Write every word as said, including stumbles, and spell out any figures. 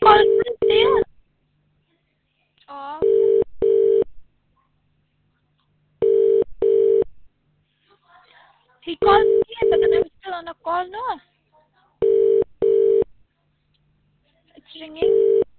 called Cynthia? Oh, he called me, but then I'm still on a call. No, it's ringing.